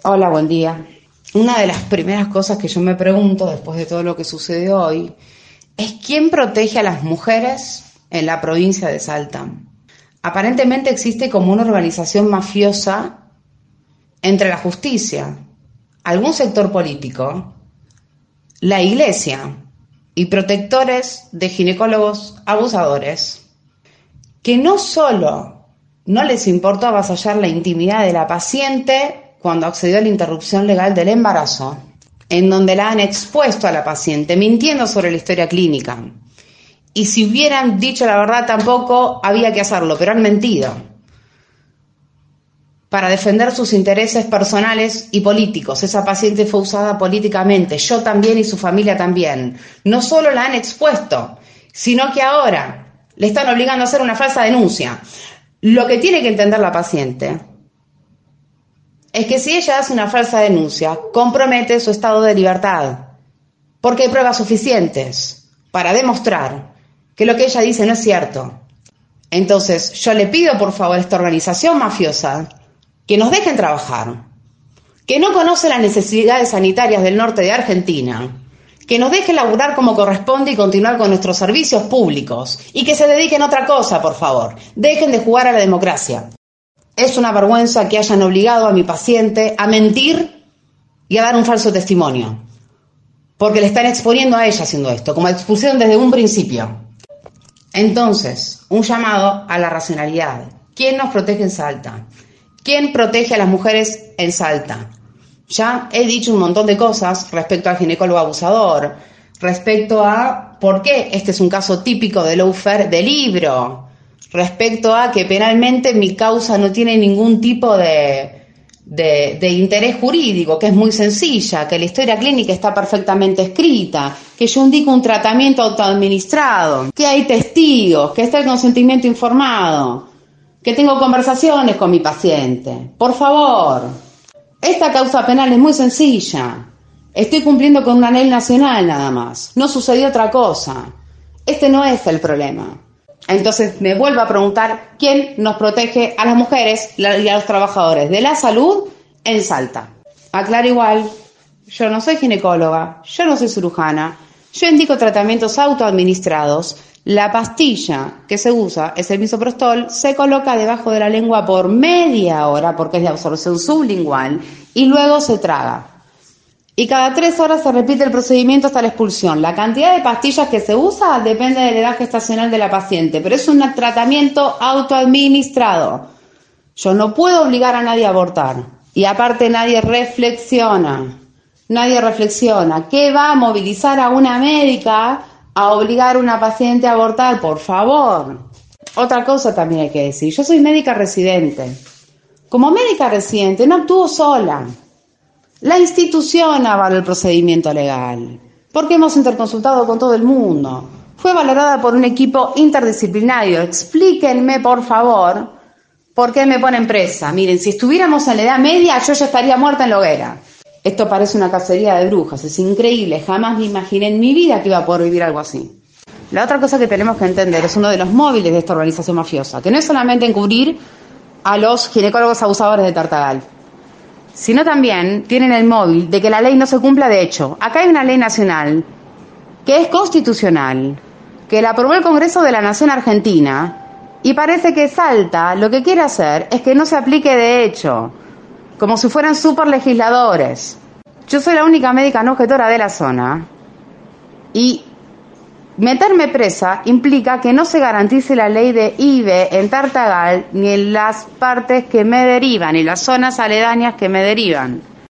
Hola, buen día. Una de las primeras cosas que yo me pregunto después de todo lo que sucedió hoy es quién protege a las mujeres en la provincia de Salta. Aparentemente existe como una organización mafiosa entre la justicia, algún sector político, la iglesia y protectores de ginecólogos abusadores que no solo no les importó avasallar la intimidad de la paciente cuando accedió a la interrupción legal del embarazo, en donde la han expuesto a la paciente, mintiendo sobre la historia clínica. Y si hubieran dicho la verdad tampoco había que hacerlo, pero han mentido para defender sus intereses personales y políticos. Esa paciente fue usada políticamente, yo también y su familia también. No solo la han expuesto, sino que ahora le están obligando a hacer una falsa denuncia. Lo que tiene que entender la paciente es que si ella hace una falsa denuncia, compromete su estado de libertad, porque hay pruebas suficientes para demostrar que lo que ella dice no es cierto. Entonces, yo le pido por favor a esta organización mafiosa que nos dejen trabajar, que no conoce las necesidades sanitarias del norte de Argentina, que nos dejen laburar como corresponde y continuar con nuestros servicios públicos, y que se dediquen a otra cosa, por favor. Dejen de jugar a la democracia. Es una vergüenza que hayan obligado a mi paciente a mentir y a dar un falso testimonio, porque le están exponiendo a ella haciendo esto, como expusieron desde un principio. Entonces, un llamado a la racionalidad. ¿Quién nos protege en Salta? ¿Quién protege a las mujeres en Salta? Ya he dicho un montón de cosas respecto al ginecólogo abusador, respecto a por qué este es un caso típico de lawfare de libro, respecto a que penalmente mi causa no tiene ningún tipo de interés jurídico, que es muy sencilla, que la historia clínica está perfectamente escrita, que yo indico un tratamiento autoadministrado, que hay testigos, que está el consentimiento informado, que tengo conversaciones con mi paciente. Por favor, esta causa penal es muy sencilla. Estoy cumpliendo con una ley nacional nada más. No sucedió otra cosa. Este no es el problema. Entonces me vuelvo a preguntar quién nos protege a las mujeres y a los trabajadores de la salud en Salta. Aclaro igual, yo no soy ginecóloga, yo no soy cirujana, yo indico tratamientos autoadministrados. La pastilla que se usa es el misoprostol, se coloca debajo de la lengua por media hora porque es de absorción sublingual y luego se traga. Y cada 3 horas se repite el procedimiento hasta la expulsión. La cantidad de pastillas que se usa depende de la edad gestacional de la paciente, pero es un tratamiento autoadministrado. Yo no puedo obligar a nadie a abortar. Y aparte nadie reflexiona. ¿Qué va a movilizar a una médica a obligar a una paciente a abortar? Por favor. Otra cosa también hay que decir. Yo soy médica residente. Como médica residente no actúo sola. La institución avaló el procedimiento legal, porque hemos interconsultado con todo el mundo. Fue valorada por un equipo interdisciplinario. Explíquenme, por favor, por qué me ponen presa. Miren, si estuviéramos en la Edad Media, yo ya estaría muerta en la hoguera. Esto parece una cacería de brujas, es increíble. Jamás me imaginé en mi vida que iba a poder vivir algo así. La otra cosa que tenemos que entender es uno de los móviles de esta organización mafiosa, que no es solamente encubrir a los ginecólogos abusadores de Tartagal, sino también tienen el móvil de que la ley no se cumpla de hecho. Acá hay una ley nacional que es constitucional, que la aprobó el Congreso de la Nación Argentina, y parece que Salta lo que quiere hacer es que no se aplique de hecho, como si fueran superlegisladores. Yo soy la única médica no objetora de la zona, y meterme presa implica que no se garantice la ley de IVE en Tartagal ni en las partes que me derivan y las zonas aledañas que me derivan.